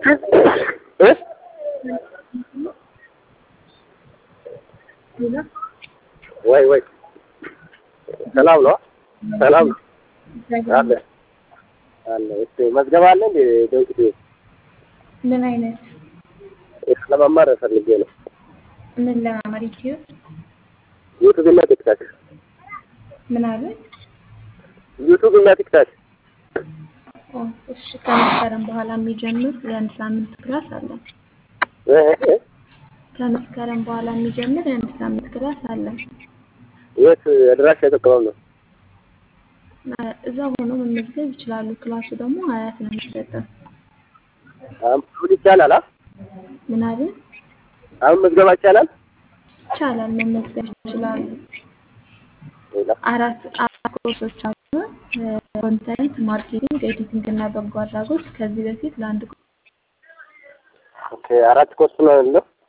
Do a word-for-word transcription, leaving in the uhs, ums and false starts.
እ ወይ ወይ ሰላም ነው ሰላም አለ አለ እሺ መዝገብ አለ እንዴ ዶክቴ ምን አይነት ለመማር ፈልጌ ነው ምን ለመማር ይችላል ዩቲዩብ እና ቲክቶክ ምን አለ ዩቲዩብ እና ቲክቶክ እሺ ከመስከረም በኋላ የሚጀምር የአንድ ሳምንት ክላስ አለ እ ከመስከረም በኋላ የሚጀምር የአንድ ሳምንት ክላስ አለ የት አድራሻ የተቀበለው ነው እዛው ሆኖ መመዝገብ ይችላሉ ክላሱ ደግሞ አያት ነው የሚሰጠው አሁን ይቻላል ምን አለ አሁን መዝገባ ይቻላል ይቻላል መመዝገብ ይችላሉ አራት አራት ኮርሶች አሉ ኮንተንት ማርኬቲንግ ኤዲቲንግ እና በጎ አድራጎት ከዚህ በፊት ለአንድ ኦኬ አራት ኮርስ ነው ያለው